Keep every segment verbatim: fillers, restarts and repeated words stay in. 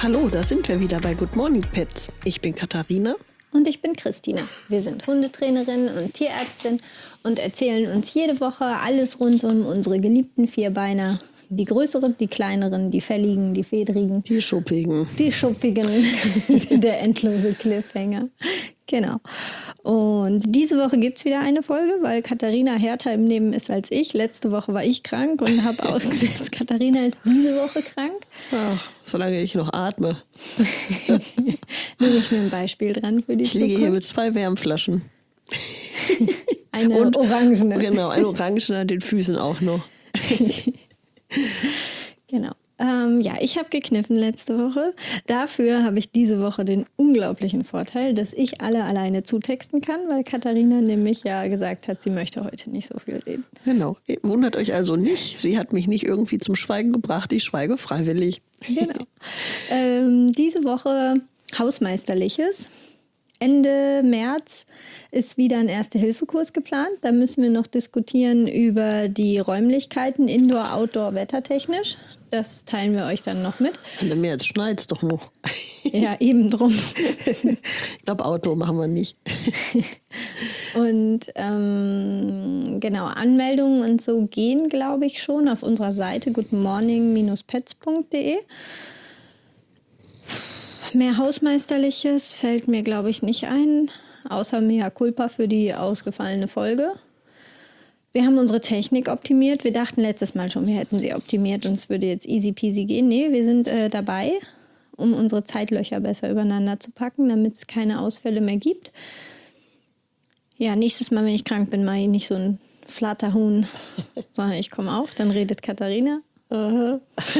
Hallo, da sind wir wieder bei Good Morning Pets. Ich bin Katharina. Und ich bin Christina. Wir sind Hundetrainerin und Tierärztin und erzählen uns jede Woche alles rund um unsere geliebten Vierbeiner. Die größeren, die kleineren, die fälligen, die fedrigen. Die schuppigen. Die schuppigen, der endlose Cliffhanger. Genau. Und diese Woche gibt es wieder eine Folge, weil Katharina härter im Nehmen ist als ich. Letzte Woche war ich krank und habe ausgesetzt, Katharina ist diese Woche krank. Ach, solange ich noch atme. Nehme ich mir ein Beispiel dran für die Ich Zukunft. liege hier mit zwei Wärmflaschen. Eine und, orangene. Genau, eine orangene an den Füßen auch noch. Genau. Ähm, ja, ich habe gekniffen letzte Woche. Dafür habe ich diese Woche den unglaublichen Vorteil, dass ich alle alleine zutexten kann, weil Katharina nämlich ja gesagt hat, sie möchte heute nicht so viel reden. Genau. Wundert euch also nicht. Sie hat mich nicht irgendwie zum Schweigen gebracht. Ich schweige freiwillig. Genau. ähm, diese Woche Hausmeisterliches. Ende März ist wieder ein Erste-Hilfe-Kurs geplant. Da müssen wir noch diskutieren über die Räumlichkeiten, Indoor, Outdoor, wettertechnisch. Das teilen wir euch dann noch mit. Ende März schneit es doch noch. Ja, eben drum. Ich glaube, Outdoor machen wir nicht. Und ähm, genau, Anmeldungen und so gehen, glaube ich, schon auf unserer Seite good morning dash pets punkt de. Mehr Hausmeisterliches fällt mir, glaube ich, nicht ein, außer Mea Culpa für die ausgefallene Folge. Wir haben unsere Technik optimiert. Wir dachten letztes Mal schon, wir hätten sie optimiert und es würde jetzt easy peasy gehen. Nee, wir sind äh, dabei, um unsere Zeitlöcher besser übereinander zu packen, damit es keine Ausfälle mehr gibt. Ja, nächstes Mal, wenn ich krank bin, mache ich nicht so ein Flatterhuhn, sondern ich komme auch, dann redet Katharina. Aha.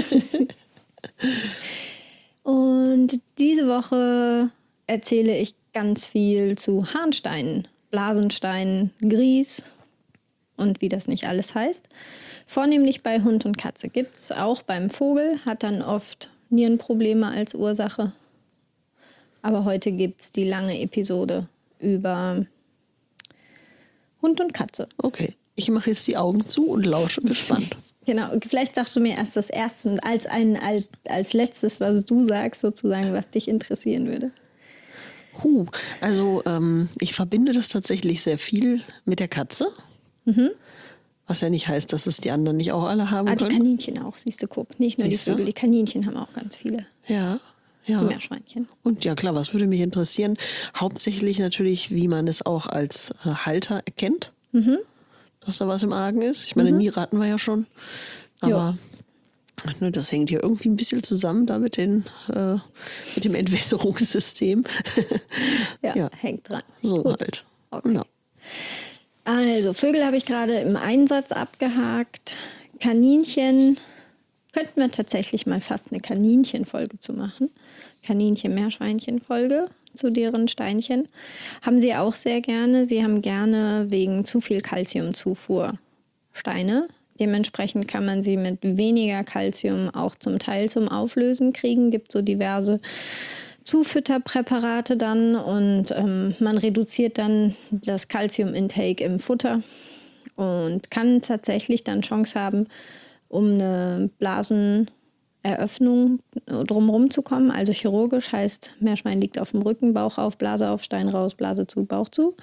Und diese Woche erzähle ich ganz viel zu Harnsteinen, Blasensteinen, Grieß und wie das nicht alles heißt. Vornehmlich bei Hund und Katze gibt es auch beim Vogel, hat dann oft Nierenprobleme als Ursache. Aber heute gibt es die lange Episode über Hund und Katze. Okay, ich mache jetzt die Augen zu und lausche gespannt. Genau, vielleicht sagst du mir erst das Erste und als, ein, als, als letztes, was du sagst, sozusagen, was dich interessieren würde. Huh, also ähm, ich verbinde das tatsächlich sehr viel mit der Katze. Mhm. Was ja nicht heißt, dass es die anderen nicht auch alle haben ah, die können. Kaninchen auch, siehst du, guck. Nicht nur Siehst die Vögel, du? die Kaninchen haben auch ganz viele. Ja, ja. Die Meerschweinchen. Und ja klar, was würde mich interessieren? Hauptsächlich natürlich, wie man es auch als äh, Halter erkennt. Mhm. Dass da was im Argen ist. Ich meine, mhm. Niere hatten wir ja schon. Aber ne, das hängt hier irgendwie ein bisschen zusammen da mit, den, äh, mit dem Entwässerungssystem. ja, ja, hängt dran. So Gut. halt. Okay. Genau. Also, Vögel habe ich gerade im Einsatz abgehakt. Kaninchen könnten wir tatsächlich mal fast eine Kaninchenfolge zu machen. Kaninchen-Meerschweinchen-Folge zu deren Steinchen. Haben sie auch sehr gerne. Sie haben gerne wegen zu viel Kalziumzufuhr Steine. Dementsprechend kann man sie mit weniger Kalzium auch zum Teil zum Auflösen kriegen. Gibt so diverse Zufütterpräparate dann und ähm, man reduziert dann das Kalzium-Intake im Futter und kann tatsächlich dann Chance haben, um eine Blaseneröffnung drumherum zu kommen. Also chirurgisch heißt, Meerschwein liegt auf dem Rücken, Bauch auf, Blase auf, Stein raus, Blase zu, Bauch zu.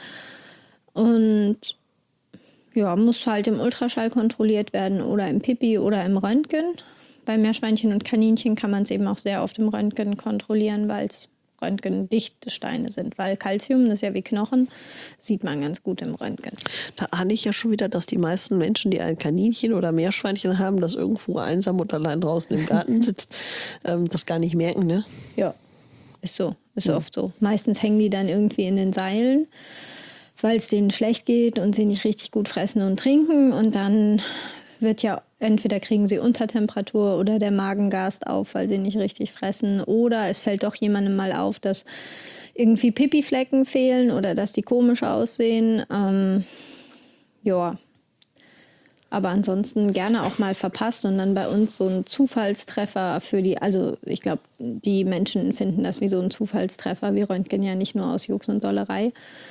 Und ja, muss halt im Ultraschall kontrolliert werden oder im Pipi oder im Röntgen. Bei Meerschweinchen und Kaninchen kann man es eben auch sehr oft im Röntgen kontrollieren, weil es röntgendichte Steine sind. Weil Kalzium, das ist ja wie Knochen, sieht man ganz gut im Röntgen. Da ahne ich ja schon wieder, dass die meisten Menschen, die ein Kaninchen oder Meerschweinchen haben, das irgendwo einsam und allein draußen im Garten sitzt, ähm, das gar nicht merken, ne? Ja, ist so. Ist ja. oft so. Meistens hängen die dann irgendwie in den Seilen, weil es denen schlecht geht und sie nicht richtig gut fressen und trinken. Und dann wird ja, entweder kriegen sie Untertemperatur oder der Magen gast auf, weil sie nicht richtig fressen. Oder es fällt doch jemandem mal auf, dass irgendwie Pipiflecken fehlen oder dass die komisch aussehen. Ähm, ja, aber ansonsten gerne auch mal verpasst und dann bei uns so ein Zufallstreffer für die, also ich glaube, die Menschen finden das wie so ein Zufallstreffer. Wir röntgen ja nicht nur aus Jux und Dollerei.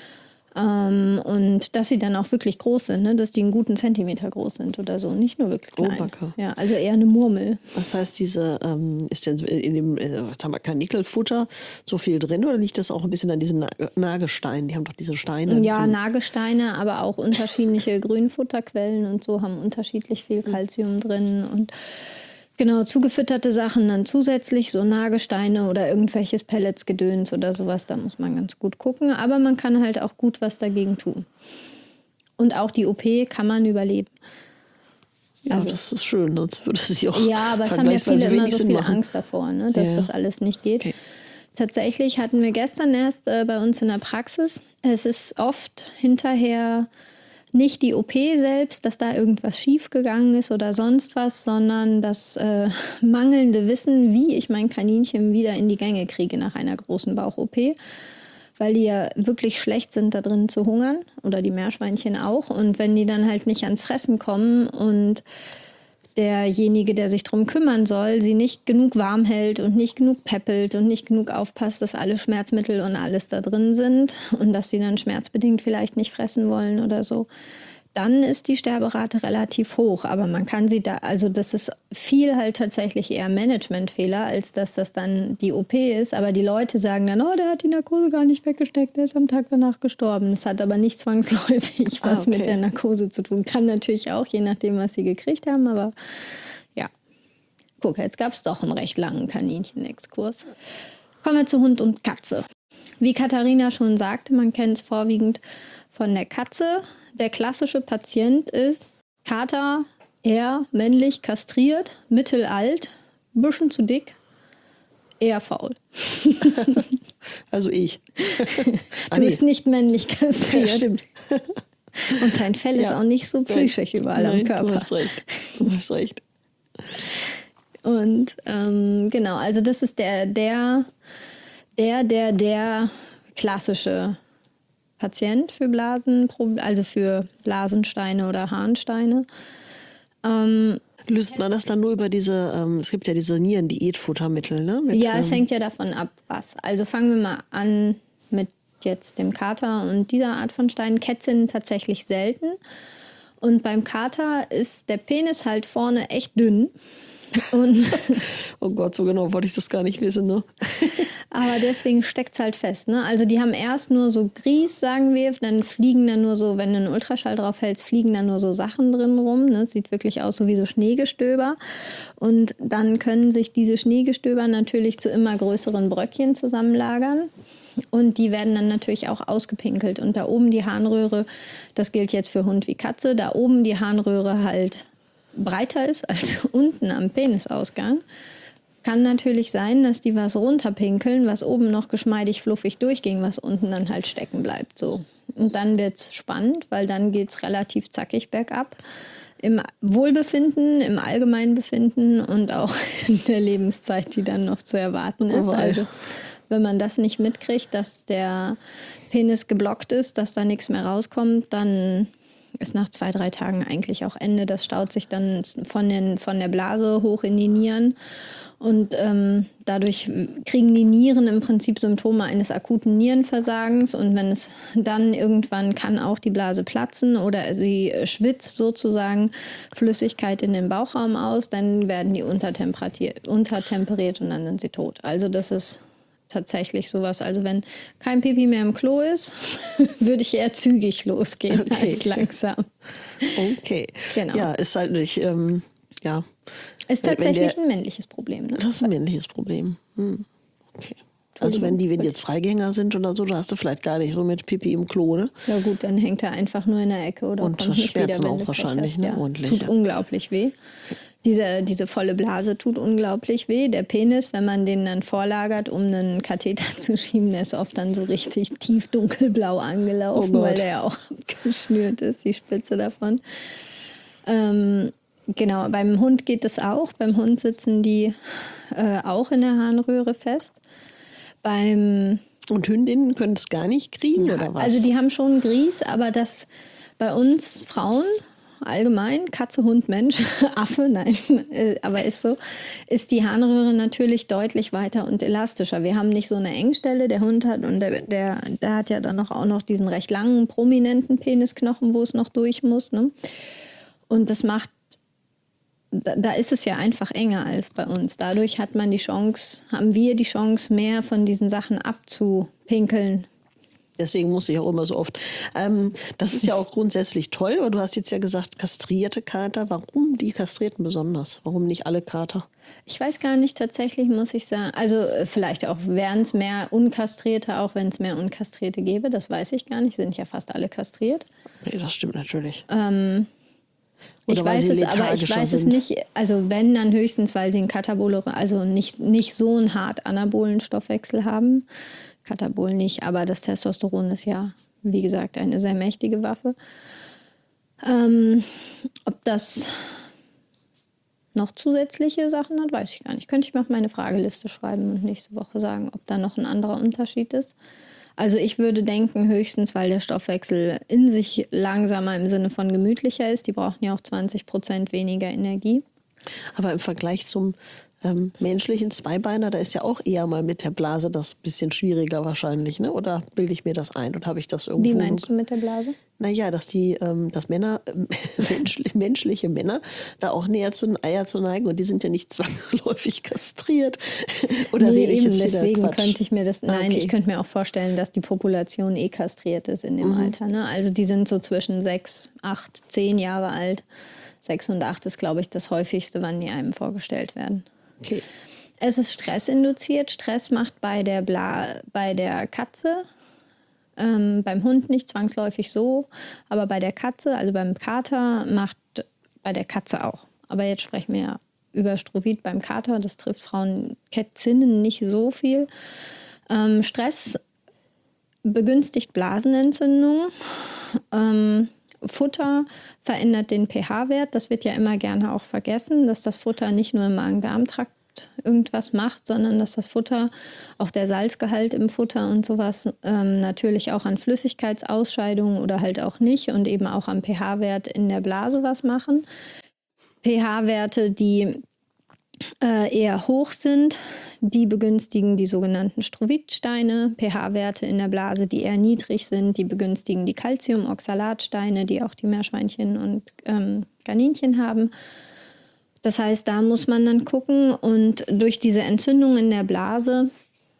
Ähm, und dass sie dann auch wirklich groß sind, ne? Dass die einen guten Zentimeter groß sind oder so, nicht nur wirklich klein. Backe. Ja, also eher eine Murmel. Was heißt diese, ähm, ist denn in dem, äh, jetzt haben wir Karnickelfutter so viel drin oder liegt das auch ein bisschen an diesen Na Nagesteinen? Die haben doch diese Steine. Ja, zum Nagesteine, aber auch unterschiedliche Grünfutterquellen und so haben unterschiedlich viel Kalzium drin und genau, zugefütterte Sachen dann zusätzlich, so Nagesteine oder irgendwelches Pelletsgedöns oder sowas, da muss man ganz gut gucken. Aber man kann halt auch gut was dagegen tun. Und auch die O P kann man überleben. Ja, also, das ist schön, sonst würde sie auch ja, aber es haben ja viele immer so viel machen. Angst davor, ne, dass ja. das alles nicht geht. Okay. Tatsächlich hatten wir gestern erst äh, bei uns in der Praxis, es ist oft hinterher nicht die O P selbst, dass da irgendwas schiefgegangen ist oder sonst was, sondern das äh, mangelnde Wissen, wie ich mein Kaninchen wieder in die Gänge kriege nach einer großen Bauch-O P. Weil die ja wirklich schlecht sind, da drin zu hungern oder die Meerschweinchen auch. Und wenn die dann halt nicht ans Fressen kommen und derjenige, der sich drum kümmern soll, sie nicht genug warm hält und nicht genug peppelt und nicht genug aufpasst, dass alle Schmerzmittel und alles da drin sind und dass sie dann schmerzbedingt vielleicht nicht fressen wollen oder so, dann ist die Sterberate relativ hoch. Aber man kann sie da, also das ist viel halt tatsächlich eher Managementfehler, als dass das dann die O P ist. Aber die Leute sagen dann, oh, der hat die Narkose gar nicht weggesteckt, der ist am Tag danach gestorben. Das hat aber nicht zwangsläufig was ah, okay. mit der Narkose zu tun. Kann natürlich auch, je nachdem, was sie gekriegt haben, aber ja. Guck, jetzt gab es doch einen recht langen Kaninchen-Exkurs. Kommen wir zu Hund und Katze. Wie Katharina schon sagte, man kennt es vorwiegend von der Katze. Der klassische Patient ist Kater, eher männlich, kastriert, mittelalt, bisschen zu dick, eher faul. Also ich. Du ah, bist nee. nicht männlich kastriert. Ja, stimmt. Und dein Fell ja. ist auch nicht so plüschig überall Nein, am Körper. Du hast recht. Du hast recht. Und ähm, genau, also das ist der, der, der, der, der klassische Patient für Blasen, also für Blasensteine oder Harnsteine. Ähm, Löst man das dann nur über diese, ähm, es gibt ja diese Nieren-Diätfuttermittel, ne? Mit, ja, es ähm, hängt ja davon ab, was. Also fangen wir mal an mit jetzt dem Kater und dieser Art von Steinen. Kätzinnen tatsächlich selten. Und beim Kater ist der Penis halt vorne echt dünn. Und oh Gott, so genau wollte ich das gar nicht wissen, ne? Aber deswegen steckt es halt fest, ne? Also die haben erst nur so Grieß, sagen wir, dann fliegen da nur so, wenn du einen Ultraschall drauf hältst, fliegen da nur so Sachen drin rum, ne? Sieht wirklich aus so wie so Schneegestöber. Und dann können sich diese Schneegestöber natürlich zu immer größeren Bröckchen zusammenlagern. Und die werden dann natürlich auch ausgepinkelt. Und da oben die Harnröhre, das gilt jetzt für Hund wie Katze, da oben die Harnröhre halt breiter ist als unten am Penisausgang, kann natürlich sein, dass die was runterpinkeln, was oben noch geschmeidig fluffig durchging, was unten dann halt stecken bleibt. So. Und dann wird es spannend, weil dann geht es relativ zackig bergab. Im Wohlbefinden, im Allgemeinbefinden und auch in der Lebenszeit, die dann noch zu erwarten ist. Also wenn man das nicht mitkriegt, dass der Penis geblockt ist, dass da nichts mehr rauskommt, dann ist nach zwei, drei Tagen eigentlich auch Ende. Das staut sich dann von, den, von der Blase hoch in die Nieren. Und ähm, dadurch kriegen die Nieren im Prinzip Symptome eines akuten Nierenversagens. Und wenn es dann irgendwann kann auch die Blase platzen oder sie schwitzt sozusagen Flüssigkeit in den Bauchraum aus, dann werden die untertemperiert, untertemperiert und dann sind sie tot. Also das ist tatsächlich sowas. Also wenn kein Pipi mehr im Klo ist, würde ich eher zügig losgehen okay. als langsam. Okay. Genau. Ja, ist halt nicht, ähm, ja. Ist tatsächlich der, ein männliches Problem. Ne? Das ist ein männliches Problem. Hm. Okay. Also wenn die, wenn die jetzt Freigänger sind oder so, da hast du vielleicht gar nicht so mit Pipi im Klo, ne? Ja gut, dann hängt er einfach nur in der Ecke oder und kommt nicht Schmerzen wieder, auch wahrscheinlich, ne? Ja, Ordentlich. tut ja. unglaublich weh. Okay. Diese, diese volle Blase tut unglaublich weh. Der Penis, wenn man den dann vorlagert, um einen Katheter zu schieben, der ist oft dann so richtig tief dunkelblau angelaufen, oh weil der ja auch abgeschnürt ist, die Spitze davon. Ähm, genau, beim Hund geht es auch. Beim Hund sitzen die äh, auch in der Harnröhre fest. Beim Und Hündinnen können es gar nicht kriegen, ja, oder was? Also die haben schon Grieß, aber das bei uns Frauen allgemein, Katze, Hund, Mensch, Affe, nein, aber ist so, ist die Harnröhre natürlich deutlich weiter und elastischer. Wir haben nicht so eine Engstelle, der Hund hat und der, der, der hat ja dann noch, auch noch diesen recht langen, prominenten Penisknochen, wo es noch durch muss. Ne? Und das macht, da, da ist es ja einfach enger als bei uns. Dadurch hat man die Chance, haben wir die Chance, mehr von diesen Sachen abzupinkeln. Deswegen muss ich auch immer so oft. Ähm, das ist ja auch grundsätzlich toll, aber du hast jetzt ja gesagt, kastrierte Kater. Warum die Kastrierten besonders? Warum nicht alle Kater? Ich weiß gar nicht, tatsächlich muss ich sagen. Also äh, vielleicht auch wären es mehr Unkastrierte, auch wenn es mehr Unkastrierte gäbe. Das weiß ich gar nicht. Sind ja fast alle kastriert. Nee, das stimmt natürlich. Ähm, Oder ich weil weiß sie es, aber ich lethargischer weiß es sind. nicht. Also wenn, dann höchstens, weil sie einen Katabol, also nicht, nicht so einen hart anabolen Stoffwechsel haben. Katabol nicht, aber das Testosteron ist ja, wie gesagt, eine sehr mächtige Waffe. Ähm, ob das noch zusätzliche Sachen hat, weiß ich gar nicht. Könnte ich mir auf meine Frageliste schreiben und nächste Woche sagen, ob da noch ein anderer Unterschied ist. Also ich würde denken, höchstens, weil der Stoffwechsel in sich langsamer im Sinne von gemütlicher ist. Die brauchen ja auch zwanzig Prozent weniger Energie. Aber im Vergleich zum ähm, menschlichen Zweibeiner, da ist ja auch eher mal mit der Blase das bisschen schwieriger wahrscheinlich, ne? Oder bilde ich mir das ein? Oder habe ich das irgendwo? Wie meinst du mit der Blase? Naja, dass die, ähm, dass Männer, ähm, menschli- menschliche Männer da auch näher zu den Eier zu neigen und die sind ja nicht zwangsläufig kastriert. Oder nee, rede ich eben, jetzt wieder deswegen Quatsch? könnte ich mir das, nein, okay. ich könnte mir auch vorstellen, dass die Population eh kastriert ist in dem Mhm. Alter. Ne? Also die sind so zwischen sechs, acht, zehn Jahre alt. Sechs und acht ist, glaube ich, das häufigste, wann die einem vorgestellt werden. Okay. Es ist stressinduziert. Stress macht bei der, Bla bei der Katze, ähm, beim Hund nicht zwangsläufig so, aber bei der Katze, also beim Kater, macht bei der Katze auch. Aber jetzt sprechen wir ja über Strovit beim Kater. Das trifft Frauen Kätzinnen nicht so viel. Ähm, Stress begünstigt Blasenentzündungen. Ähm, Futter verändert den pH-Wert. Das wird ja immer gerne auch vergessen, dass das Futter nicht nur im Magen-Darm-Trakt irgendwas macht, sondern dass das Futter, auch der Salzgehalt im Futter und sowas, ähm, natürlich auch an Flüssigkeitsausscheidungen oder halt auch nicht und eben auch am pH-Wert in der Blase was machen. pH-Werte, die äh, eher hoch sind, die begünstigen die sogenannten Strovitsteine. pH-Werte in der Blase, die eher niedrig sind, die begünstigen die Calciumoxalatsteine, die auch die Meerschweinchen und ähm, Kaninchen haben. Das heißt, da muss man dann gucken und durch diese Entzündung in der Blase,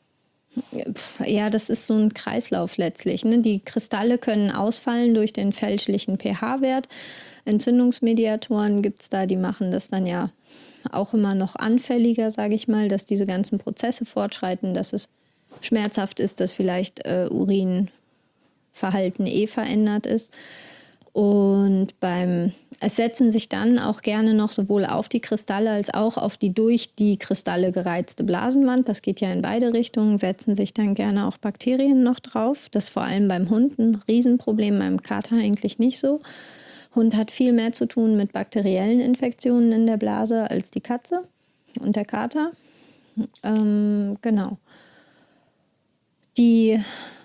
ja, das ist so ein Kreislauf letztlich. Ne? Die Kristalle können ausfallen durch den fälschlichen pH-Wert. Entzündungsmediatoren gibt es da, die machen das dann ja auch immer noch anfälliger, sage ich mal, dass diese ganzen Prozesse fortschreiten, dass es schmerzhaft ist, dass vielleicht äh, Urinverhalten eh verändert ist. Und beim, es setzen sich dann auch gerne noch sowohl auf die Kristalle als auch auf die durch die Kristalle gereizte Blasenwand, das geht ja in beide Richtungen, setzen sich dann gerne auch Bakterien noch drauf. Das ist vor allem beim Hund ein Riesenproblem, beim Kater eigentlich nicht so. Hund hat viel mehr zu tun mit bakteriellen Infektionen in der Blase als die Katze und der Kater. Ähm, genau. Die,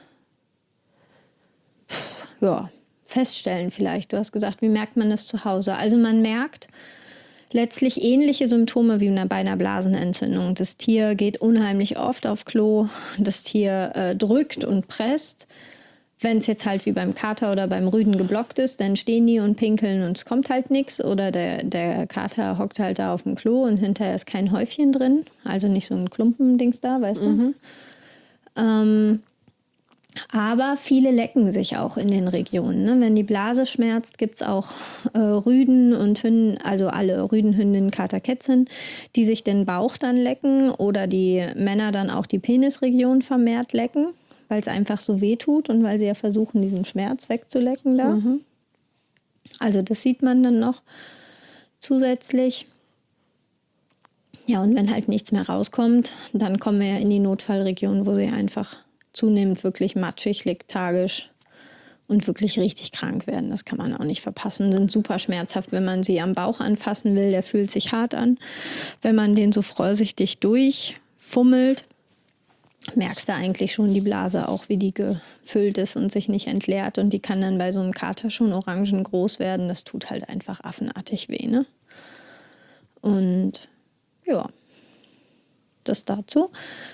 pff, ja, feststellen vielleicht. Du hast gesagt, wie merkt man das zu Hause? Also man merkt letztlich ähnliche Symptome wie bei einer Blasenentzündung. Das Tier geht unheimlich oft auf Klo, das Tier äh, drückt und presst. Wenn es jetzt halt wie beim Kater oder beim Rüden geblockt ist, dann stehen die und pinkeln und es kommt halt nichts. Oder der, der Kater hockt halt da auf dem Klo und hinterher ist kein Häufchen drin. Also nicht so ein Klumpendings da, weißt du? Mhm. Ähm, aber viele lecken sich auch in den Regionen. Ne? Wenn die Blase schmerzt, gibt es auch äh, Rüden und Hünden, also alle Rüden, Hündinnen, Kater, Kätzchen, die sich den Bauch dann lecken oder die Männer dann auch die Penisregion vermehrt lecken, weil es einfach so weh tut und weil sie ja versuchen, diesen Schmerz wegzulecken da. Mhm. Also das sieht man dann noch zusätzlich. Ja, und wenn halt nichts mehr rauskommt, dann kommen wir ja in die Notfallregion, wo sie einfach zunehmend wirklich matschig, lethargisch und wirklich richtig krank werden. Das kann man auch nicht verpassen. Sind super schmerzhaft, wenn man sie am Bauch anfassen will. Der fühlt sich hart an. Wenn man den so vorsichtig durchfummelt, merkst du eigentlich schon die Blase auch, wie die gefüllt ist und sich nicht entleert. Und die kann dann bei so einem Kater schon orangengroß werden. Das tut halt einfach affenartig weh, ne? Und ja, das dazu.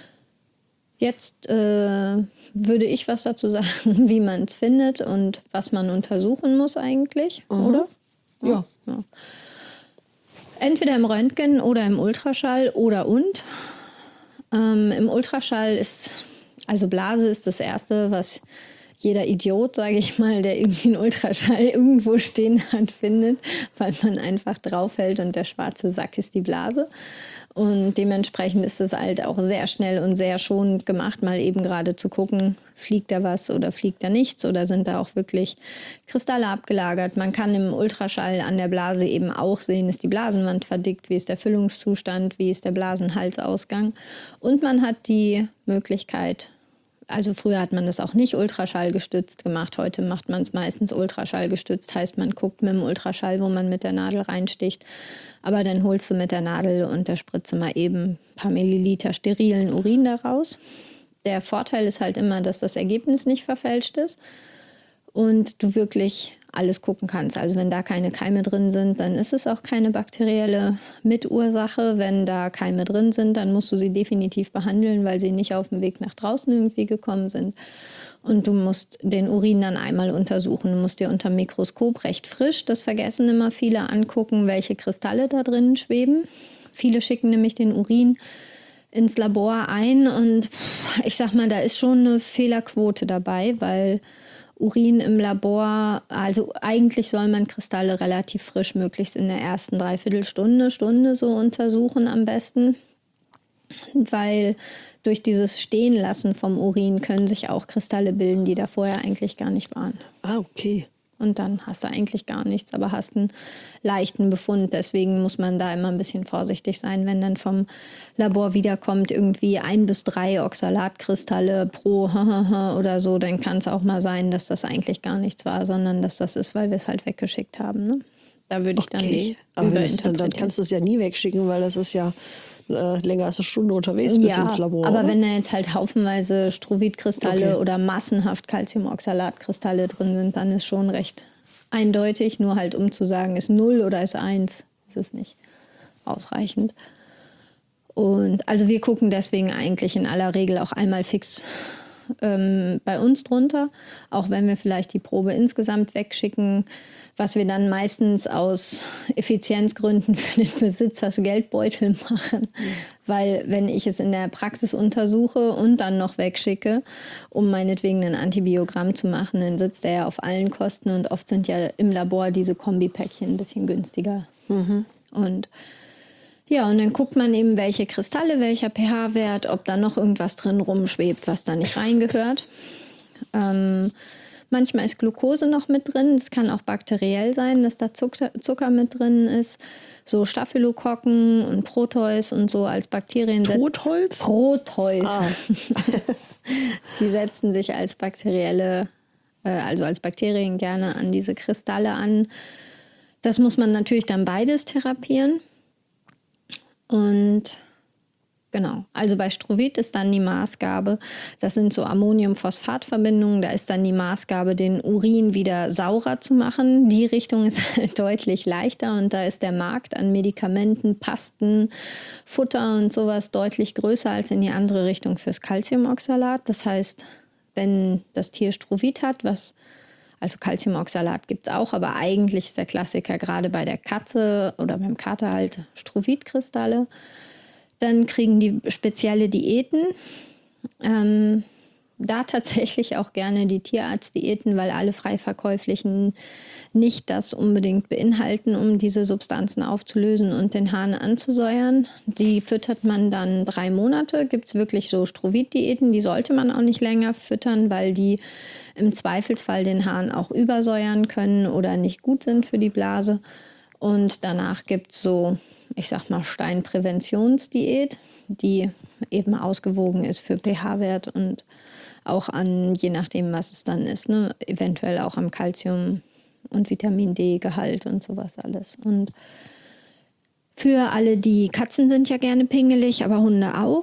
Jetzt äh, würde ich was dazu sagen, wie man es findet und was man untersuchen muss eigentlich, mhm. oder? Ja. ja. Entweder im Röntgen oder im Ultraschall oder und. Ähm, Im Ultraschall ist, also Blase ist das Erste, was jeder Idiot, sage ich mal, der irgendwie einen Ultraschall irgendwo stehen hat, findet, weil man einfach draufhält und der schwarze Sack ist die Blase. Und dementsprechend ist es halt auch sehr schnell und sehr schonend gemacht, mal eben gerade zu gucken, fliegt da was oder fliegt da nichts oder sind da auch wirklich Kristalle abgelagert. Man kann im Ultraschall an der Blase eben auch sehen, ist die Blasenwand verdickt, wie ist der Füllungszustand, wie ist der Blasenhalsausgang. Und man hat die Möglichkeit, also früher hat man das auch nicht ultraschallgestützt gemacht, heute macht man es meistens ultraschallgestützt, heißt man guckt mit dem Ultraschall, wo man mit der Nadel reinsticht, aber dann holst du mit der Nadel und der Spritze mal eben ein paar Milliliter sterilen Urin daraus. Der Vorteil ist halt immer, dass das Ergebnis nicht verfälscht ist und du wirklich alles gucken kannst. Also wenn da keine Keime drin sind, dann ist es auch keine bakterielle Mitursache. Wenn da Keime drin sind, dann musst du sie definitiv behandeln, weil sie nicht auf dem Weg nach draußen irgendwie gekommen sind. Und du musst den Urin dann einmal untersuchen. Du musst dir unter dem Mikroskop recht frisch, das vergessen immer viele, angucken, welche Kristalle da drin schweben. Viele schicken nämlich den Urin ins Labor ein und ich sag mal, da ist schon eine Fehlerquote dabei, weil Urin im Labor, also eigentlich soll man Kristalle relativ frisch, möglichst in der ersten Dreiviertelstunde, Stunde so untersuchen am besten, weil durch dieses Stehenlassen vom Urin können sich auch Kristalle bilden, die da vorher eigentlich gar nicht waren. Ah, okay. Und dann hast du eigentlich gar nichts, aber hast einen leichten Befund. Deswegen muss man da immer ein bisschen vorsichtig sein, wenn dann vom Labor wiederkommt, irgendwie ein bis drei Oxalatkristalle pro oder so, dann kann es auch mal sein, dass das eigentlich gar nichts war, sondern dass das ist, weil wir es halt weggeschickt haben. Ne? Da würde ich okay. dann nicht aber überinterpretieren. Dann, dann kannst du es ja nie wegschicken, weil das ist ja äh, länger als eine Stunde unterwegs bis ja, ins Labor. aber oder? wenn da jetzt halt haufenweise Strovit-Kristalle Okay. oder massenhaft Calciumoxalatkristalle drin sind, dann ist schon recht eindeutig. Nur halt um zu sagen, ist null oder ist eins, ist es nicht ausreichend. Und also wir gucken deswegen eigentlich in aller Regel auch einmal fix ähm, bei uns drunter, auch wenn wir vielleicht die Probe insgesamt wegschicken, was wir dann meistens aus Effizienzgründen für den Besitzers Geldbeutel machen. Mhm. Weil wenn ich es in der Praxis untersuche und dann noch wegschicke, um meinetwegen ein Antibiogramm zu machen, dann sitzt er ja auf allen Kosten und oft sind ja im Labor diese Kombipäckchen ein bisschen günstiger. Mhm. Und ja, und dann guckt man eben, welche Kristalle, welcher pH-Wert, ob da noch irgendwas drin rumschwebt, was da nicht reingehört. Ähm, manchmal ist Glucose noch mit drin. Es kann auch bakteriell sein, dass da Zucker, Zucker mit drin ist. So Staphylokokken und Proteus und so als Bakterien. Proteus? Proteus. Ah. Die setzen sich als bakterielle, äh, also als Bakterien gerne an diese Kristalle an. Das muss man natürlich dann beides therapieren. Und genau, also bei Strovit ist dann die Maßgabe, das sind so Ammoniumphosphatverbindungen, da ist dann die Maßgabe, den Urin wieder saurer zu machen. Die Richtung ist halt deutlich leichter und da ist der Markt an Medikamenten, Pasten, Futter und sowas deutlich größer als in die andere Richtung fürs Calciumoxalat. Das heißt, wenn das Tier Strovit hat, was also Calciumoxalat gibt es auch, aber eigentlich ist der Klassiker gerade bei der Katze oder beim Kater halt Strovitkristalle. Dann kriegen die spezielle Diäten. Ähm, da tatsächlich auch gerne die Tierarztdiäten, weil alle frei verkäuflichen nicht das unbedingt beinhalten, um diese Substanzen aufzulösen und den Hahn anzusäuern. Die füttert man dann drei Monate. Gibt es wirklich so Strovit-Diäten, die sollte man auch nicht länger füttern, weil die im Zweifelsfall den Hahn auch übersäuern können oder nicht gut sind für die Blase. Und danach gibt es so, ich sag mal, Steinpräventionsdiät, die eben ausgewogen ist für pH-Wert und auch an, je nachdem, was es dann ist, ne, eventuell auch am Calcium- und Vitamin D-Gehalt und sowas alles. Und für alle, die Katzen sind ja gerne pingelig, aber Hunde auch.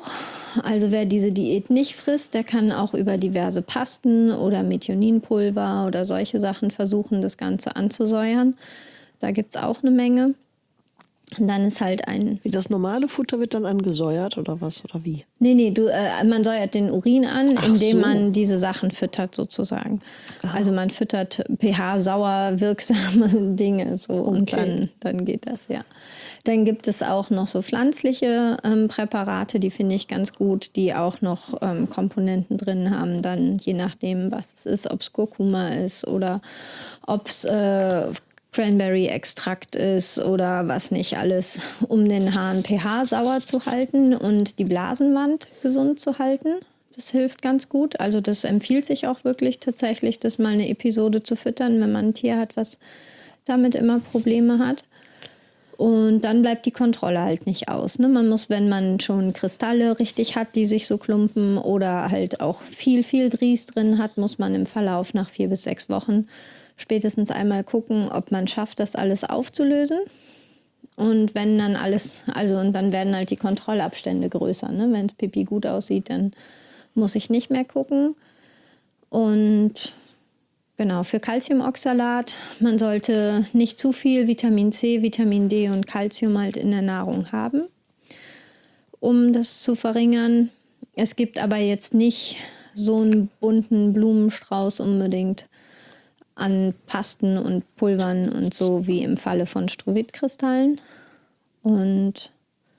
Also wer diese Diät nicht frisst, der kann auch über diverse Pasten oder Methioninpulver oder solche Sachen versuchen, das Ganze anzusäuern. Da gibt es auch eine Menge. Und dann ist halt ein... Wie das normale Futter wird dann angesäuert oder was? Oder wie? Nee, nee, du, äh, man säuert den Urin an, Ach indem so. man diese Sachen füttert sozusagen. Also man füttert pH-sauer wirksame Dinge so und Okay. dann, dann geht das, ja. Dann gibt es auch noch so pflanzliche ähm, Präparate, die finde ich ganz gut, die auch noch ähm, Komponenten drin haben, dann je nachdem, was es ist, ob es Kurkuma ist oder ob es äh, Cranberry-Extrakt ist oder was nicht alles, um den Hahn pH-sauer zu halten und die Blasenwand gesund zu halten. Das hilft ganz gut. Also das empfiehlt sich auch wirklich tatsächlich, das mal eine Episode zu füttern, wenn man ein Tier hat, was damit immer Probleme hat. Und dann bleibt die Kontrolle halt nicht aus. Ne? Man muss, wenn man schon Kristalle richtig hat, die sich so klumpen oder halt auch viel, viel Grieß drin hat, muss man im Verlauf nach vier bis sechs Wochen spätestens einmal gucken, ob man schafft, das alles aufzulösen. Und wenn dann alles, also und dann werden halt die Kontrollabstände größer. Ne? Wenn das Pipi gut aussieht, dann muss ich nicht mehr gucken. Und genau, für Calciumoxalat, man sollte nicht zu viel Vitamin C, Vitamin D und Calcium halt in der Nahrung haben, um das zu verringern. Es gibt aber jetzt nicht so einen bunten Blumenstrauß unbedingt an Pasten und Pulvern und so wie im Falle von Strovit-Kristallen. Und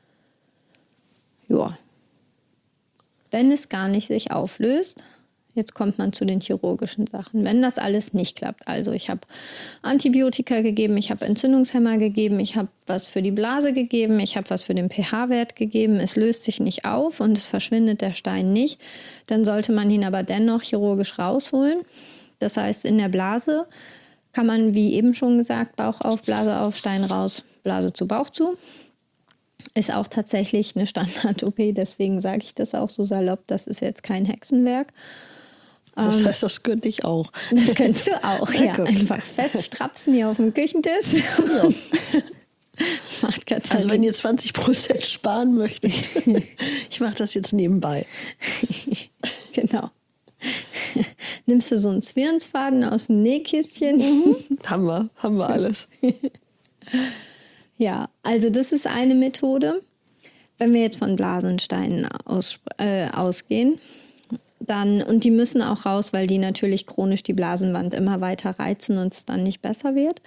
ja, wenn es gar nicht sich auflöst, jetzt kommt man zu den chirurgischen Sachen. Wenn das alles nicht klappt, also ich habe Antibiotika gegeben, ich habe Entzündungshemmer gegeben, ich habe was für die Blase gegeben, ich habe was für den pH-Wert gegeben, es löst sich nicht auf und es verschwindet der Stein nicht, dann sollte man ihn aber dennoch chirurgisch rausholen. Das heißt, in der Blase kann man, wie eben schon gesagt, Bauch auf, Blase auf, Stein raus, Blase zu, Bauch zu. Ist auch tatsächlich eine Standard-O P, deswegen sage ich das auch so salopp, das ist jetzt kein Hexenwerk. Das heißt, das könnte ich auch. Das könntest du auch, ja. guck. Einfach feststrapsen hier auf dem Küchentisch. Ja. Macht Katharina. Also wenn ihr zwanzig Prozent sparen möchtet, ich mache das jetzt nebenbei. Genau. Nimmst du so einen Zwirnsfaden aus dem Nähkistchen? Mhm. Haben wir, haben wir alles. Ja, also das ist eine Methode. Wenn wir jetzt von Blasensteinen aus, äh, ausgehen, dann, und die müssen auch raus, weil die natürlich chronisch die Blasenwand immer weiter reizen und es dann nicht besser wird.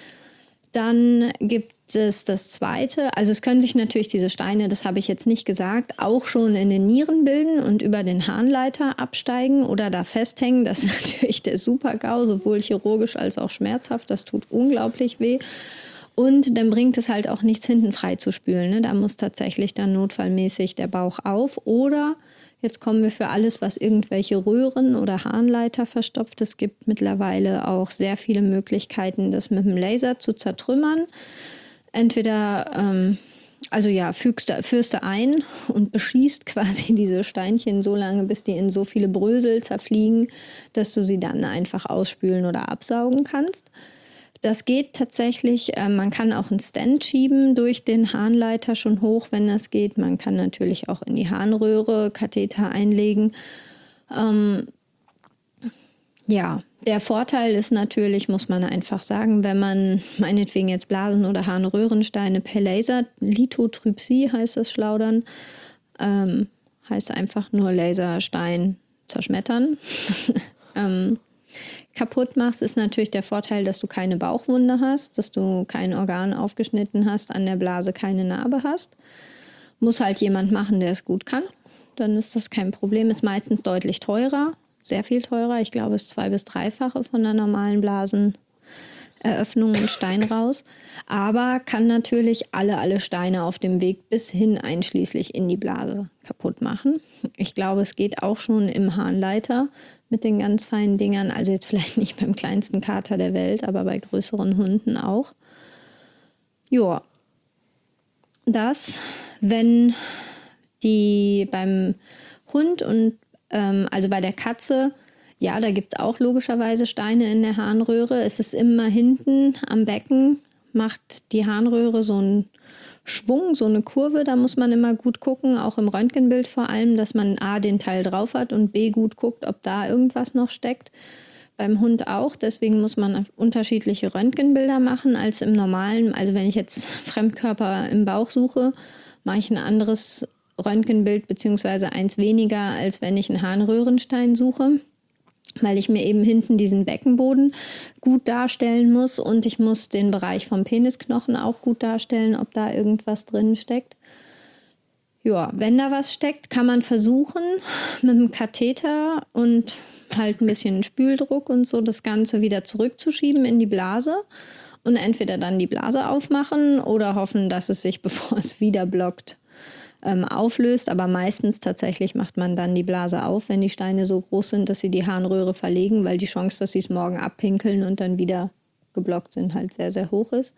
Dann gibt es das Zweite, also es können sich natürlich diese Steine, das habe ich jetzt nicht gesagt, auch schon in den Nieren bilden und über den Harnleiter absteigen oder da festhängen. Das ist natürlich der Super-GAU, sowohl chirurgisch als auch schmerzhaft. Das tut unglaublich weh. Und dann bringt es halt auch nichts, hinten frei zu spülen. Ne? Da muss tatsächlich dann notfallmäßig der Bauch auf. Oder jetzt kommen wir für alles, was irgendwelche Röhren oder Harnleiter verstopft. Es gibt mittlerweile auch sehr viele Möglichkeiten, das mit dem Laser zu zertrümmern. Entweder, ähm, also ja, fügst du, führst du ein und beschießt quasi diese Steinchen so lange, bis die in so viele Brösel zerfliegen, dass du sie dann einfach ausspülen oder absaugen kannst. Das geht tatsächlich, äh, man kann auch einen Stent schieben durch den Harnleiter schon hoch, wenn das geht. Man kann natürlich auch in die Harnröhre Katheter einlegen. Ähm, ja, der Vorteil ist natürlich, muss man einfach sagen, wenn man meinetwegen jetzt Blasen- oder Harnröhrensteine per Laser, Lithotrypsie heißt das schlau dann, ähm, heißt einfach nur Laserstein zerschmettern, ähm, kaputt machst, ist natürlich der Vorteil, dass du keine Bauchwunde hast, dass du kein Organ aufgeschnitten hast, an der Blase keine Narbe hast. Muss halt jemand machen, der es gut kann. Dann ist das kein Problem. Ist meistens deutlich teurer, sehr viel teurer. Ich glaube, es ist zwei- bis dreifache von der normalen Blaseneröffnung und Stein raus. Aber kann natürlich alle, alle Steine auf dem Weg bis hin einschließlich in die Blase kaputt machen. Ich glaube, es geht auch schon im Harnleiter mit den ganz feinen Dingern. Also jetzt vielleicht nicht beim kleinsten Kater der Welt, aber bei größeren Hunden auch. Ja, das, wenn die beim Hund und ähm, also bei der Katze, ja, da gibt es auch logischerweise Steine in der Harnröhre. Es ist immer hinten am Becken, macht die Harnröhre so einen Schwung, so eine Kurve. Da muss man immer gut gucken, auch im Röntgenbild vor allem, dass man A, den Teil drauf hat und B, gut guckt, ob da irgendwas noch steckt. Beim Hund auch, deswegen muss man unterschiedliche Röntgenbilder machen als im normalen. Also wenn ich jetzt Fremdkörper im Bauch suche, mache ich ein anderes Röntgenbild beziehungsweise eins weniger, als wenn ich einen Harnröhrenstein suche, weil ich mir eben hinten diesen Beckenboden gut darstellen muss und ich muss den Bereich vom Penisknochen auch gut darstellen, ob da irgendwas drin steckt. Ja, wenn da was steckt, kann man versuchen, mit dem Katheter und halt ein bisschen Spüldruck und so das Ganze wieder zurückzuschieben in die Blase und entweder dann die Blase aufmachen oder hoffen, dass es sich, bevor es wieder blockt, ähm, auflöst. Aber meistens tatsächlich macht man dann die Blase auf, wenn die Steine so groß sind, dass sie die Harnröhre verlegen, weil die Chance, dass sie es morgen abpinkeln und dann wieder geblockt sind, halt sehr, sehr hoch ist.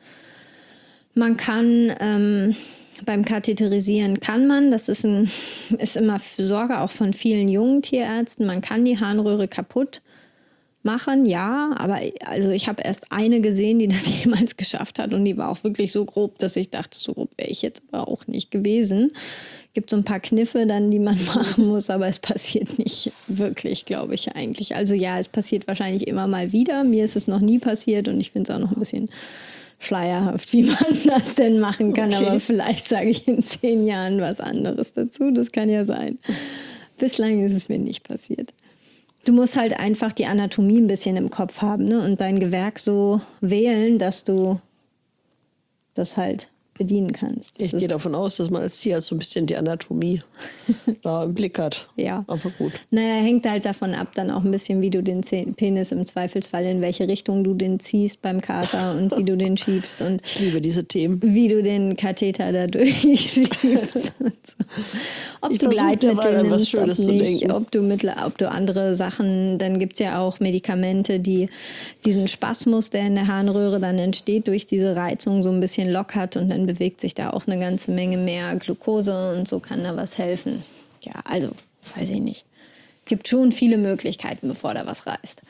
Man kann ähm, beim Katheterisieren kann man, das ist, ein, ist immer Sorge auch von vielen jungen Tierärzten, man kann die Harnröhre kaputt machen, ja, aber also ich habe erst eine gesehen, die das jemals geschafft hat und die war auch wirklich so grob, dass ich dachte, so grob wäre ich jetzt aber auch nicht gewesen. Gibt so ein paar Kniffe dann, die man machen muss, aber es passiert nicht wirklich, glaube ich eigentlich. Also ja, es passiert wahrscheinlich immer mal wieder, mir ist es noch nie passiert und ich finde es auch noch ein bisschen schleierhaft, wie man das denn machen kann. Okay. Aber vielleicht sage ich in zehn Jahren was anderes dazu. Das kann ja sein. Bislang ist es mir nicht passiert. Du musst halt einfach die Anatomie ein bisschen im Kopf haben, ne? Und dein Gewerk so wählen, dass du das halt bedienen kannst. Das ich gehe davon aus, dass man als Tierarzt so ein bisschen die Anatomie da im Blick hat. Ja. Aber gut. Naja, hängt halt davon ab, dann auch ein bisschen, wie du den Penis im Zweifelsfall, in welche Richtung du den ziehst beim Kater und wie du den schiebst. Und ich liebe diese Themen. Wie du den Katheter da durchschiebst. Ob ich du Gleitmittel nimmst, ob nicht, ob du, Mittel, ob du andere Sachen, dann gibt es ja auch Medikamente, die diesen Spasmus, der in der Harnröhre dann entsteht, durch diese Reizung so ein bisschen lockert und dann bewegt sich da auch eine ganze Menge mehr Glucose und so kann da was helfen. Ja, also, weiß ich nicht. Gibt schon viele Möglichkeiten, bevor da was reißt.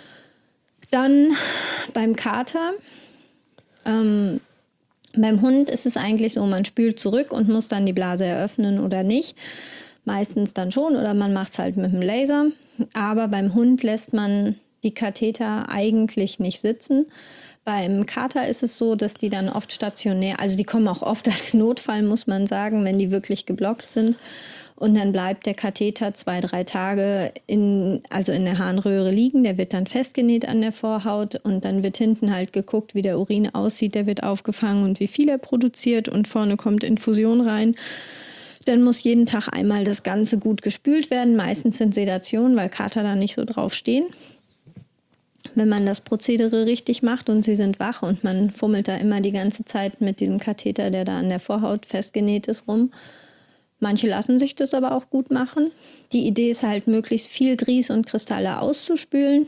Dann beim Kater, ähm, beim Hund ist es eigentlich so, man spült zurück und muss dann die Blase eröffnen oder nicht. Meistens dann schon oder man macht es halt mit dem Laser. Aber beim Hund lässt man die Katheter eigentlich nicht sitzen. Beim Kater ist es so, dass die dann oft stationär, also die kommen auch oft als Notfall, muss man sagen, wenn die wirklich geblockt sind. Und dann bleibt der Katheter zwei, drei Tage in, also in der Harnröhre liegen. Der wird dann festgenäht an der Vorhaut und dann wird hinten halt geguckt, wie der Urin aussieht. Der wird aufgefangen und wie viel er produziert und vorne kommt Infusion rein. Dann muss jeden Tag einmal das Ganze gut gespült werden. Meistens sind Sedationen, weil Kater da nicht so drauf stehen. Wenn man das Prozedere richtig macht und sie sind wach und man fummelt da immer die ganze Zeit mit diesem Katheter, der da an der Vorhaut festgenäht ist, rum. Manche lassen sich das aber auch gut machen. Die Idee ist halt, möglichst viel Grieß und Kristalle auszuspülen.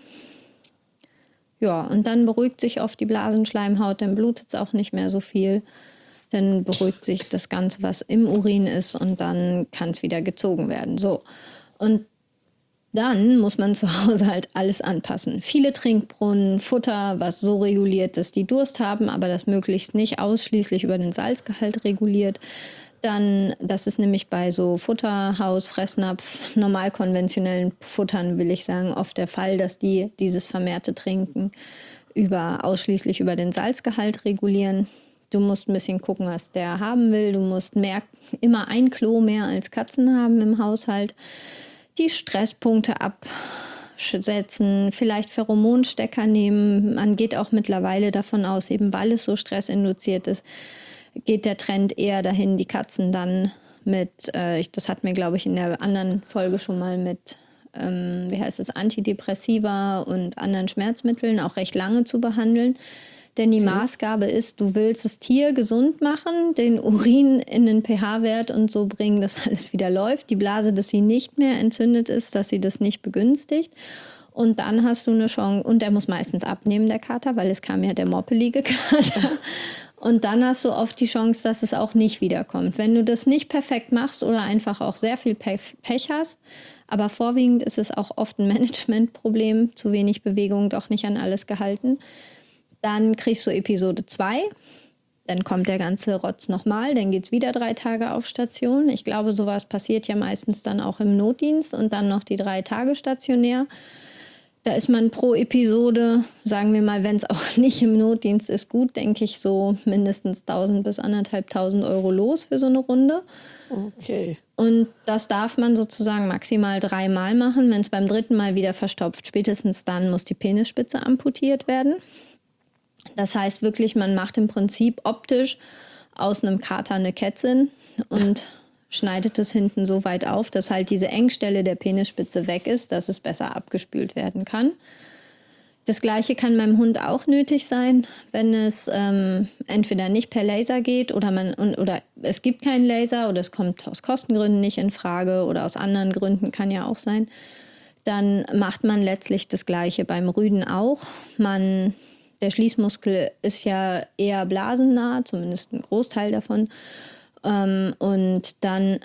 Ja, und dann beruhigt sich oft die Blasenschleimhaut, dann blutet es auch nicht mehr so viel. Dann beruhigt sich das Ganze, was im Urin ist und dann kann es wieder gezogen werden. So, und dann muss man zu Hause halt alles anpassen. Viele Trinkbrunnen, Futter, was so reguliert, dass die Durst haben, aber das möglichst nicht ausschließlich über den Salzgehalt reguliert. Dann, das ist nämlich bei so Futterhaus, Fressnapf, normal konventionellen Futtern, will ich sagen, oft der Fall, dass die dieses vermehrte Trinken über, ausschließlich über den Salzgehalt regulieren. Du musst ein bisschen gucken, was der haben will. Du musst mehr, immer ein Klo mehr als Katzen haben im Haushalt. Die Stresspunkte absetzen, vielleicht Pheromonstecker nehmen. Man geht auch mittlerweile davon aus, eben weil es so stressinduziert ist, geht der Trend eher dahin, die Katzen dann mit, äh, ich, das hatten wir, glaube ich, in der anderen Folge schon mal mit, ähm, wie heißt es, Antidepressiva und anderen Schmerzmitteln auch recht lange zu behandeln. Denn die okay. Maßgabe ist, du willst das Tier gesund machen, den Urin in den pH-Wert und so bringen, dass alles wieder läuft. Die Blase, dass sie nicht mehr entzündet ist, dass sie das nicht begünstigt. Und dann hast du eine Chance, und der muss meistens abnehmen, der Kater, weil es kam ja der moppelige Kater. Und dann hast du oft die Chance, dass es auch nicht wiederkommt. Wenn du das nicht perfekt machst oder einfach auch sehr viel Pech hast, aber vorwiegend ist es auch oft ein Managementproblem, zu wenig Bewegung, doch nicht an alles gehalten, Dann kriegst du Episode zwei. Dann kommt der ganze Rotz nochmal, dann geht es wieder drei Tage auf Station. Ich glaube, sowas passiert ja meistens dann auch im Notdienst und dann noch die drei Tage stationär. Da ist man pro Episode, sagen wir mal, wenn es auch nicht im Notdienst ist, gut, denke ich, so mindestens tausend bis anderthalbtausend Euro los für so eine Runde. Okay. Und das darf man sozusagen maximal dreimal machen. Wenn es beim dritten Mal wieder verstopft, spätestens dann muss die Penisspitze amputiert werden. Das heißt wirklich, man macht im Prinzip optisch aus einem Kater eine Kätzin und schneidet es hinten so weit auf, dass halt diese Engstelle der Penisspitze weg ist, dass es besser abgespült werden kann. Das Gleiche kann beim Hund auch nötig sein, wenn es ähm, entweder nicht per Laser geht oder, man, oder es gibt keinen Laser oder es kommt aus Kostengründen nicht in Frage oder aus anderen Gründen, kann ja auch sein. Dann macht man letztlich das Gleiche beim Rüden auch. Man Der Schließmuskel ist ja eher blasennah, zumindest ein Großteil davon. Ähm, und dann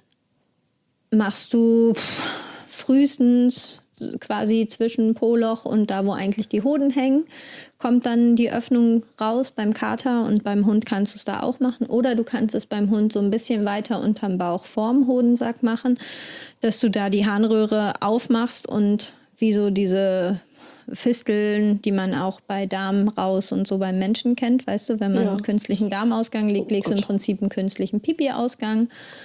machst du pff, frühestens quasi zwischen Po-Loch und da, wo eigentlich die Hoden hängen, kommt dann die Öffnung raus beim Kater und beim Hund kannst du es da auch machen. Oder du kannst es beim Hund so ein bisschen weiter unterm Bauch vorm Hodensack machen, dass du da die Harnröhre aufmachst und wie so diese Fisteln, die man auch bei Darm raus und so beim Menschen kennt, weißt du, wenn man ja. einen künstlichen Darmausgang legt, legst du im Prinzip einen künstlichen Pipi-Ausgang.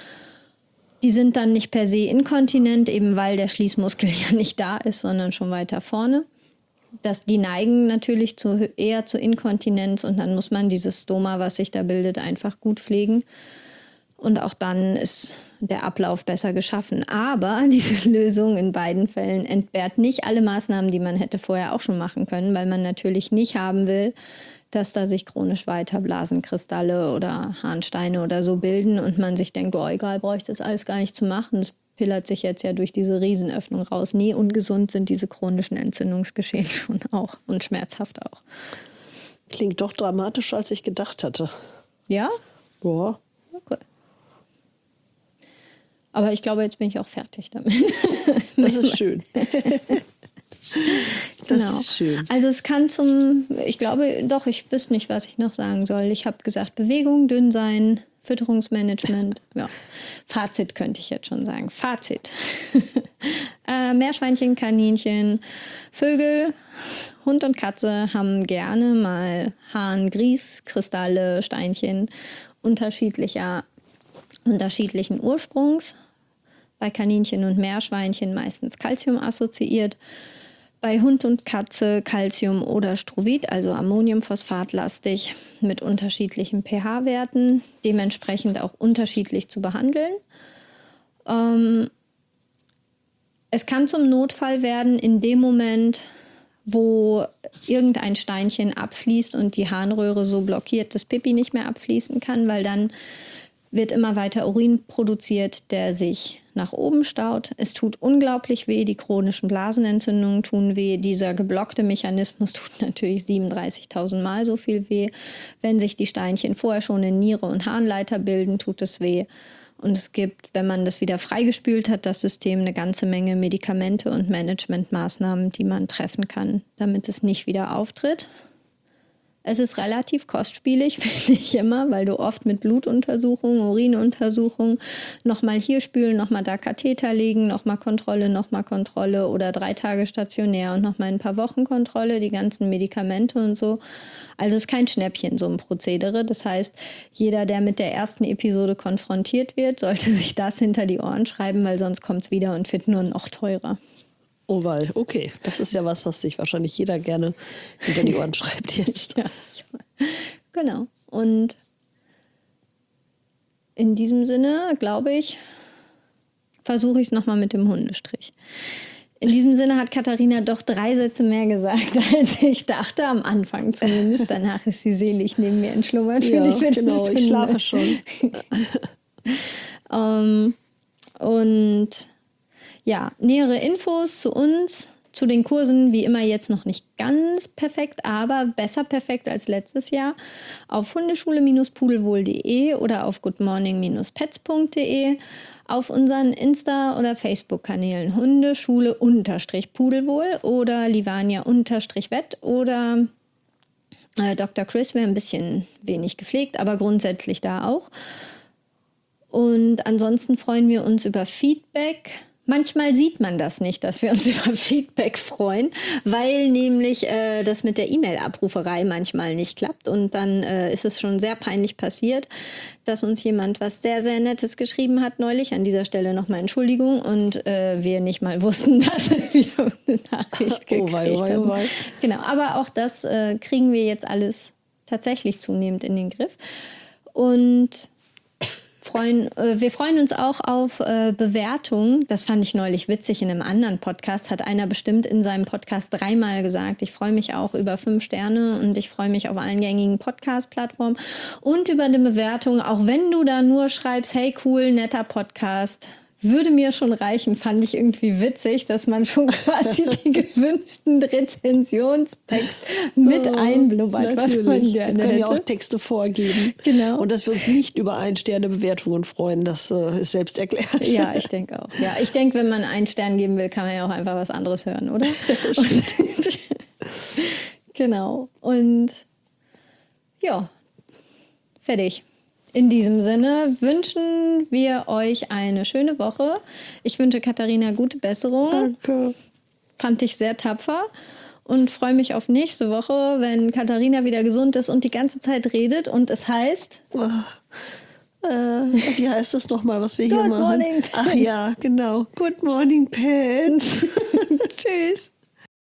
Die sind dann nicht per se inkontinent, eben weil der Schließmuskel ja nicht da ist, sondern schon weiter vorne. Das, die neigen natürlich zu, eher zur Inkontinenz und dann muss man dieses Stoma, was sich da bildet, einfach gut pflegen. Und auch dann ist der Ablauf besser geschaffen. Aber diese Lösung in beiden Fällen entbehrt nicht alle Maßnahmen, die man hätte vorher auch schon machen können, weil man natürlich nicht haben will, dass da sich chronisch weiter Blasenkristalle oder Harnsteine oder so bilden und man sich denkt, oh egal, brauche ich das alles gar nicht zu machen. Das pillert sich jetzt ja durch diese Riesenöffnung raus. Nee, ungesund sind diese chronischen Entzündungsgeschehen schon auch und schmerzhaft auch. Klingt doch dramatischer, als ich gedacht hatte. Ja? Ja. Okay. Aber ich glaube, jetzt bin ich auch fertig damit. Das ist schön. Das genau. ist schön. Also es kann zum, ich glaube, doch, ich wüsste nicht, was ich noch sagen soll. Ich habe gesagt, Bewegung, dünn sein, Fütterungsmanagement. Ja. Fazit könnte ich jetzt schon sagen. Fazit. äh, Meerschweinchen, Kaninchen, Vögel, Hund und Katze haben gerne mal Harn, Grieß, Kristalle, Steinchen unterschiedlicher, unterschiedlichen Ursprungs. Bei Kaninchen und Meerschweinchen meistens Calcium assoziiert. Bei Hund und Katze Calcium oder Strovit, also Ammoniumphosphatlastig, mit unterschiedlichen pH-Werten, dementsprechend auch unterschiedlich zu behandeln. Ähm, es kann zum Notfall werden in dem Moment, wo irgendein Steinchen abfließt und die Harnröhre so blockiert, dass Pipi nicht mehr abfließen kann, weil dann wird immer weiter Urin produziert, der sich nach oben staut. Es tut unglaublich weh, die chronischen Blasenentzündungen tun weh. Dieser geblockte Mechanismus tut natürlich siebenunddreißigtausend Mal so viel weh. Wenn sich die Steinchen vorher schon in Niere und Harnleiter bilden, tut es weh. Und es gibt, wenn man das wieder freigespült hat, das System, eine ganze Menge Medikamente und Managementmaßnahmen, die man treffen kann, damit es nicht wieder auftritt. Es ist relativ kostspielig, finde ich immer, weil du oft mit Blutuntersuchungen, Urinuntersuchungen nochmal hier spülen, nochmal da Katheter legen, nochmal Kontrolle, nochmal Kontrolle oder drei Tage stationär und nochmal ein paar Wochen Kontrolle, die ganzen Medikamente und so. Also es ist kein Schnäppchen, so ein Prozedere. Das heißt, jeder, der mit der ersten Episode konfrontiert wird, sollte sich das hinter die Ohren schreiben, weil sonst kommt es wieder und wird nur noch teurer. Oh, weil, okay. Das ist ja was, was sich wahrscheinlich jeder gerne hinter die Ohren schreibt jetzt. Ja, genau. Und in diesem Sinne, glaube ich, versuche ich es nochmal mit dem Hundestrich. In diesem Sinne hat Katharina doch drei Sätze mehr gesagt, als ich dachte, am Anfang zumindest. Danach ist sie selig neben mir entschlummert. Ja, ich genau, ich schlafe schon. um, und ja, nähere Infos zu uns, zu den Kursen, wie immer jetzt noch nicht ganz perfekt, aber besser perfekt als letztes Jahr, auf hundeschule Bindestrich pudelwohl punkt de oder auf goodmorning Bindestrich pets punkt de, auf unseren Insta- oder Facebook-Kanälen Hundeschule-Pudelwohl oder Livania-Wett oder Äh, Doktor Chris wäre ein bisschen wenig gepflegt, aber grundsätzlich da auch. Und ansonsten freuen wir uns über Feedback. Manchmal sieht man das nicht, dass wir uns über Feedback freuen, weil nämlich äh, das mit der E-Mail-Abruferei manchmal nicht klappt. Und dann äh, ist es schon sehr peinlich passiert, dass uns jemand was sehr, sehr Nettes geschrieben hat neulich. An dieser Stelle nochmal Entschuldigung. Und äh, wir nicht mal wussten, dass wir eine Nachricht gekriegt oh wei, oh wei, oh wei. haben. Genau, aber auch das äh, kriegen wir jetzt alles tatsächlich zunehmend in den Griff. Und Freuen, äh, wir freuen uns auch auf äh, Bewertungen. Das fand ich neulich witzig. In einem anderen Podcast hat einer bestimmt in seinem Podcast dreimal gesagt, ich freue mich auch über fünf Sterne und ich freue mich auf allen gängigen Podcast-Plattformen und über eine Bewertung, auch wenn du da nur schreibst, hey cool, netter Podcast, würde mir schon reichen, fand ich irgendwie witzig, dass man schon quasi die gewünschten Rezensionstext mit oh, einblubbert, was man gerne Wir können hätte. ja auch Texte vorgeben. Genau. Und dass wir uns nicht über Ein-Sterne-Bewertungen freuen, das äh, ist selbst erklärt. Ja, ich denke auch. Ja, ich denke, wenn man einen Stern geben will, kann man ja auch einfach was anderes hören, oder? Und, genau. Und ja, fertig. In diesem Sinne wünschen wir euch eine schöne Woche. Ich wünsche Katharina gute Besserung. Danke. Fand ich sehr tapfer und freue mich auf nächste Woche, wenn Katharina wieder gesund ist und die ganze Zeit redet und es heißt... Oh, äh, wie heißt das nochmal, was wir Good hier machen? morning, Ach ja, genau. Good morning, Pants. Tschüss.